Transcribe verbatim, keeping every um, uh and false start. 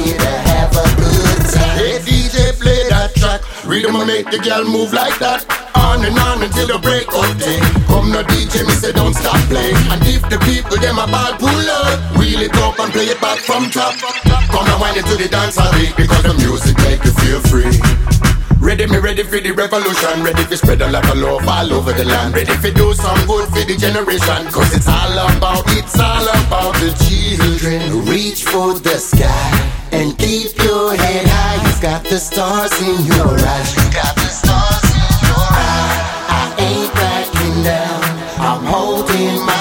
here to have a good time. Hey D J, play that track. Rhythm will make the girl move like that. On and on until the break of day. Come no D J, me say don't stop play. And if the people them a ball pull up, reel it up and play it back from top. Come and wind it to the dance all week, because the music make you feel free. Ready, me ready for the revolution. Ready for spread a lot of love all over the land. Ready for do some good for the generation. Cause it's all about, it's all about the children. Reach for the sky and keep your head high. You've got the stars in your eyes. You got the stars in your eyes. I, I ain't backing down. I'm holding my